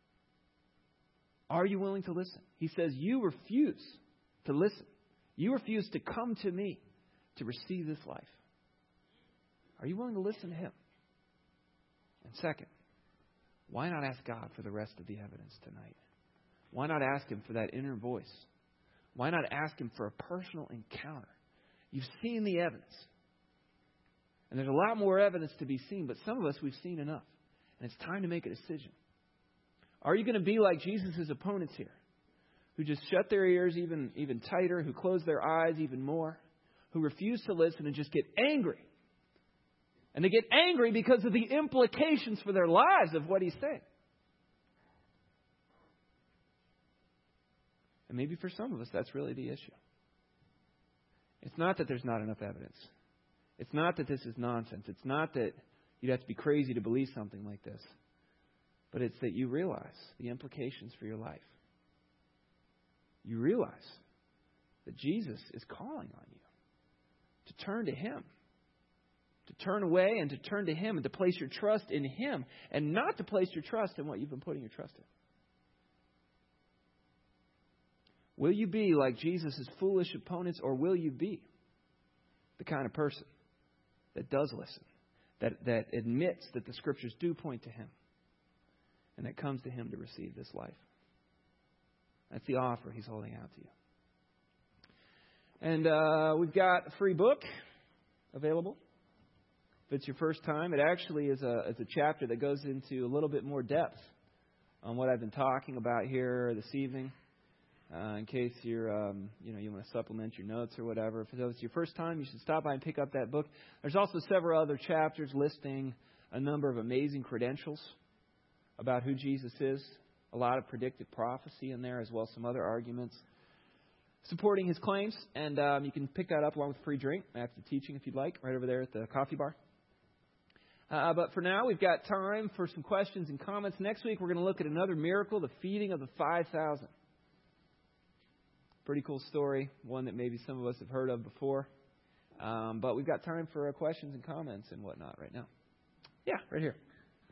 Are you willing to listen? He says, you refuse to listen. You refuse to come to me to receive this life. Are you willing to listen to him? And second, why not ask God for the rest of the evidence tonight? Why not ask him for that inner voice? Why not ask him for a personal encounter? You've seen the evidence. And there's a lot more evidence to be seen, but some of us, we've seen enough. And it's time to make a decision. Are you going to be like Jesus' opponents here, who just shut their ears even tighter, who close their eyes even more, who refuse to listen and just get angry? And they get angry because of the implications for their lives of what he's saying. And maybe for some of us, that's really the issue. It's not that there's not enough evidence. It's not that this is nonsense. It's not that you'd have to be crazy to believe something like this. But it's that you realize the implications for your life. You realize that Jesus is calling on you to turn to him. To turn away and to turn to him and to place your trust in him and not to place your trust in what you've been putting your trust in. Will you be like Jesus' foolish opponents, or will you be the kind of person that does listen, that admits that the Scriptures do point to him and that comes to him to receive this life? That's the offer he's holding out to you. And we've got a free book available. If it's your first time, it actually is a chapter that goes into a little bit more depth on what I've been talking about here this evening. In case you're, you want to supplement your notes or whatever. If it's your first time, you should stop by and pick up that book. There's also several other chapters listing a number of amazing credentials about who Jesus is. A lot of predictive prophecy in there, as well as some other arguments supporting his claims. And you can pick that up along with a free drink after the teaching if you'd like, right over there at the coffee bar. But for now, we've got time for some questions and comments. Next week, we're going to look at another miracle, the feeding of the 5,000. Pretty cool story, one that maybe some of us have heard of before. But we've got time for questions and comments and whatnot right now. Yeah, right here.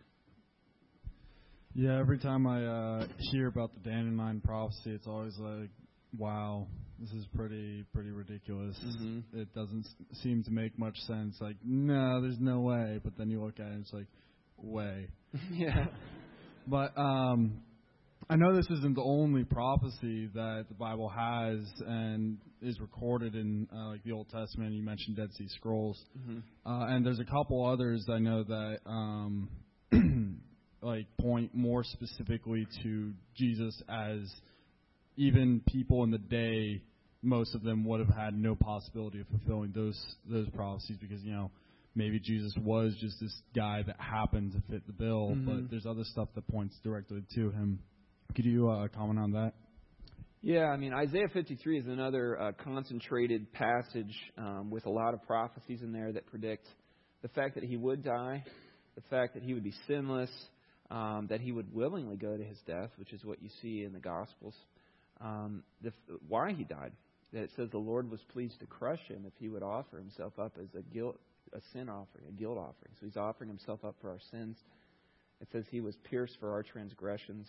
Yeah, every time I hear about the Daniel 9 prophecy, it's always like, wow, this is pretty ridiculous. Mm-hmm. It doesn't seem to make much sense. Like, no, there's no way. But then you look at it and it's like, way. Yeah. But I know this isn't the only prophecy that the Bible has and is recorded in like the Old Testament. You mentioned Dead Sea Scrolls. Mm-hmm. And there's a couple others I know that like point more specifically to Jesus as even people in the day, most of them would have had no possibility of fulfilling those prophecies because, maybe Jesus was just this guy that happened to fit the bill, mm-hmm. but there's other stuff that points directly to him. Could you comment on that? Yeah, Isaiah 53 is another concentrated passage with a lot of prophecies in there that predict the fact that he would die, the fact that he would be sinless, that he would willingly go to his death, which is what you see in the Gospels. Why he died. That it says the Lord was pleased to crush him if he would offer himself up as a sin offering, a guilt offering. So he's offering himself up for our sins. It says He was pierced for our transgressions.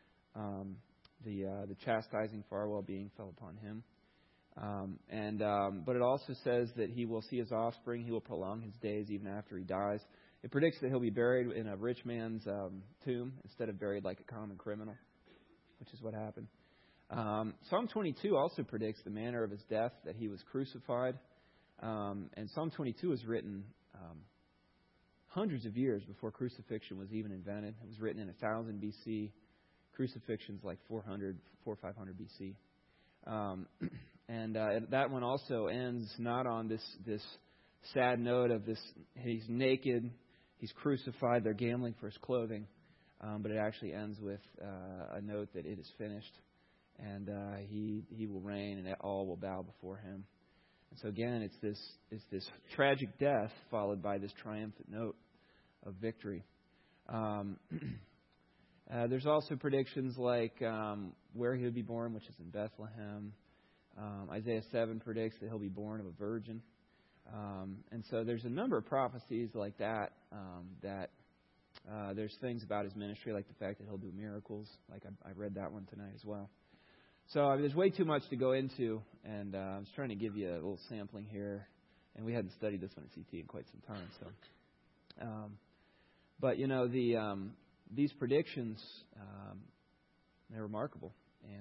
The chastising for our well-being fell upon Him. But it also says that He will see His offspring. He will prolong His days even after He dies. It predicts that He'll be buried in a rich man's tomb instead of buried like a common criminal, which is what happened. Psalm 22 also predicts the manner of His death, that He was crucified. And Psalm 22 was written hundreds of years before crucifixion was even invented. It was written in 1000 B.C. Crucifixion's like 400 or 500 B.C. That one also ends not on this sad note of this, He's naked, He's crucified, they're gambling for His clothing. But it actually ends with a note that it is finished. And he will reign, and all will bow before Him. And so again, it's this tragic death followed by this triumphant note of victory. There's also predictions like where He would be born, which is in Bethlehem. Isaiah 7 predicts that He'll be born of a virgin. And so there's a number of prophecies like that. There's things about His ministry, like the fact that He'll do miracles. Like I read that one tonight as well. So there's way too much to go into, and I was trying to give you a little sampling here. And we hadn't studied this one at CT in quite some time. But these predictions, they're remarkable.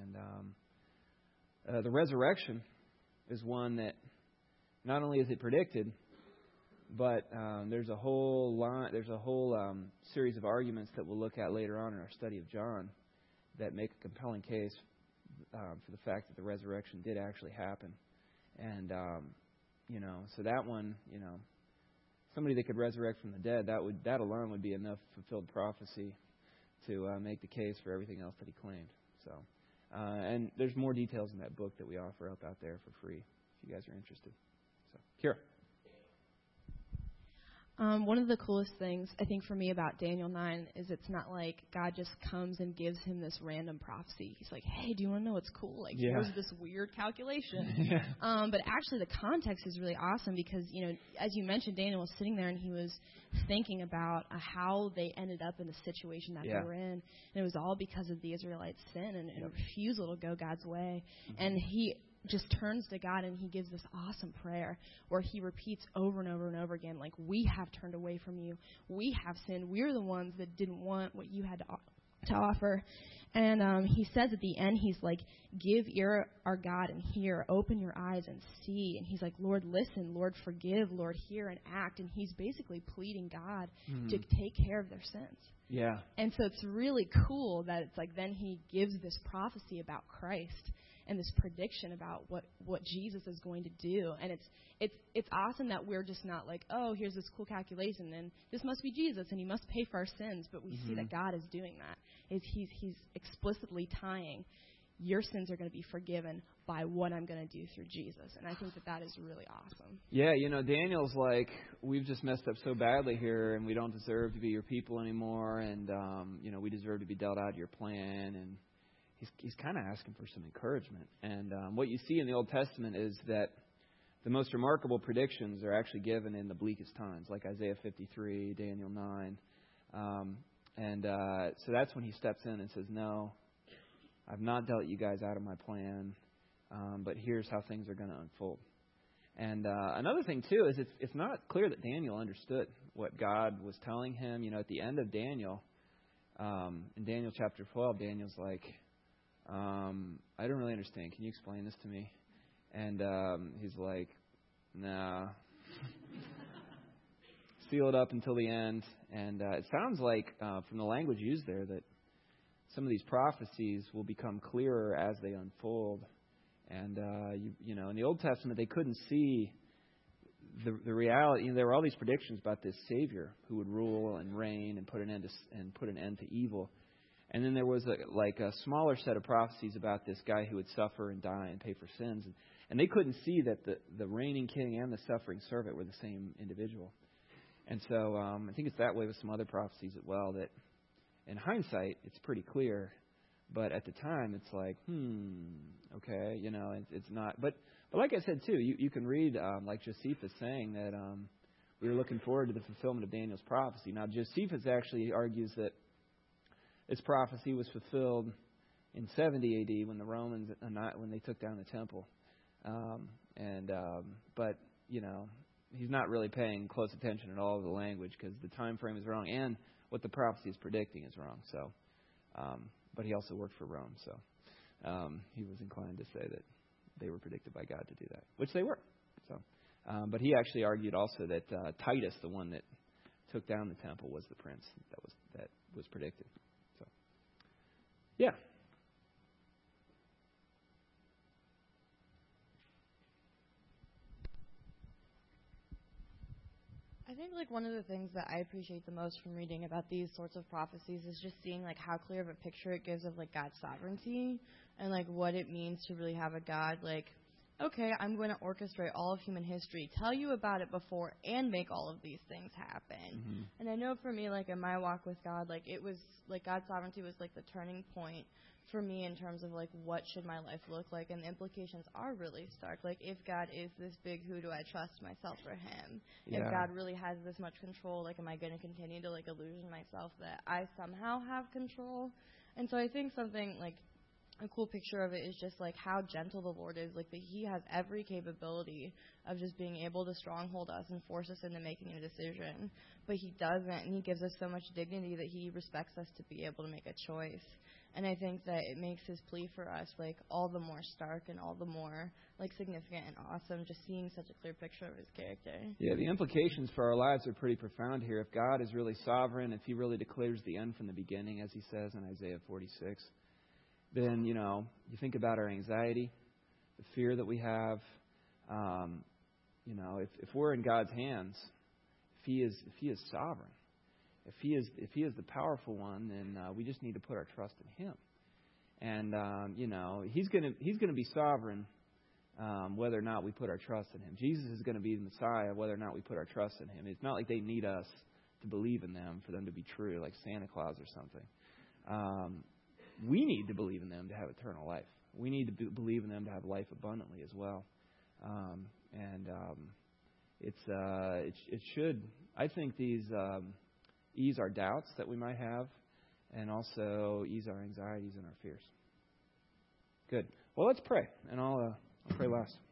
And the resurrection is one that not only is it predicted, but there's a whole series of arguments that we'll look at later on in our study of John that make a compelling case for the fact that the resurrection did actually happen. And so that one, somebody that could resurrect from the dead, that alone would be enough fulfilled prophecy to make the case for everything else that he claimed. So, and there's more details in that book that we offer up out there for free if you guys are interested. So, Kira. One of the coolest things, I think, for me about Daniel 9 is it's not like God just comes and gives him this random prophecy. He's like, hey, do you want to know what's cool? Like, here's this weird calculation. But actually the context is really awesome because, as you mentioned, Daniel was sitting there and he was thinking about how they ended up in the situation that they were in. And it was all because of the Israelites' sin and refusal to go God's way. Mm-hmm. And he just turns to God and he gives this awesome prayer where he repeats over and over and over again, like, we have turned away from you. We have sinned. We're the ones that didn't want what you had to offer. And he says at the end, he's like, give ear, our God, and hear. Open your eyes and see. And he's like, Lord, listen. Lord, forgive. Lord, hear and act. And he's basically pleading God to take care of their sins. Yeah. And so it's really cool that it's like then he gives this prophecy about Christ and this prediction about what Jesus is going to do. And it's awesome that we're just not like, oh, here's this cool calculation, and this must be Jesus, and he must pay for our sins. But we see that God is doing that. He's explicitly tying your sins are going to be forgiven by what I'm going to do through Jesus. And I think that is really awesome. Yeah, Daniel's like, we've just messed up so badly here, and we don't deserve to be your people anymore, and, we deserve to be dealt out of your plan, and he's kind of asking for some encouragement. And what you see in the Old Testament is that the most remarkable predictions are actually given in the bleakest times, like Isaiah 53, Daniel 9. So that's when he steps in and says, no, I've not dealt you guys out of my plan, but here's how things are going to unfold. And another thing, too, is it's not clear that Daniel understood what God was telling him. At the end of Daniel, in Daniel chapter 12, Daniel's like, I don't really understand. Can you explain this to me? And he's like, nah. Seal it up until the end. And it sounds like, from the language used there, that some of these prophecies will become clearer as they unfold. And, in the Old Testament, they couldn't see the reality. There were all these predictions about this Savior who would rule and reign and put an end to evil. And then there was a smaller set of prophecies about this guy who would suffer and die and pay for sins. And they couldn't see that the reigning king and the suffering servant were the same individual. And so I think it's that way with some other prophecies as well, that in hindsight, it's pretty clear. But at the time, it's like, okay, it's not. But like I said, too, you can read, like Josephus saying, that we were looking forward to the fulfillment of Daniel's prophecy. Now, Josephus actually argues that this prophecy was fulfilled in 70 A.D. when the Romans, when they took down the temple. But, he's not really paying close attention at all to the language because the time frame is wrong and what the prophecy is predicting is wrong. So, but he also worked for Rome, so he was inclined to say that they were predicted by God to do that, which they were. So, but he actually argued also that Titus, the one that took down the temple, was the prince that was predicted. So, yeah. I think one of the things that I appreciate the most from reading about these sorts of prophecies is just seeing how clear of a picture it gives of God's sovereignty and what it means to really have a God okay, I'm going to orchestrate all of human history, tell you about it before, and make all of these things happen. Mm-hmm. And I know for me, in my walk with God, it was God's sovereignty was the turning point for me in terms of what should my life look like, and the implications are really stark. If God is this big, who do I trust myself or Him? Yeah. If God really has this much control, am I going to continue to illusion myself that I somehow have control? And so I think something a cool picture of it is just how gentle the Lord is, that He has every capability of just being able to stronghold us and force us into making a decision, but He doesn't, and He gives us so much dignity that He respects us to be able to make a choice. And I think that it makes His plea for us all the more stark and all the more significant and awesome, just seeing such a clear picture of His character. Yeah, the implications for our lives are pretty profound here. If God is really sovereign, if He really declares the end from the beginning, as He says in Isaiah 46, then, you think about our anxiety, the fear that we have. If we're in God's hands, if He is sovereign, if He is the powerful one, then we just need to put our trust in Him. And He's gonna be sovereign whether or not we put our trust in Him. Jesus is going to be the Messiah whether or not we put our trust in Him. It's not like they need us to believe in them for them to be true, like Santa Claus or something. We need to believe in them to have eternal life. We need to believe in them to have life abundantly as well. It should, I think, these ease our doubts that we might have, and also ease our anxieties and our fears. Good. Well, let's pray, and I'll pray last.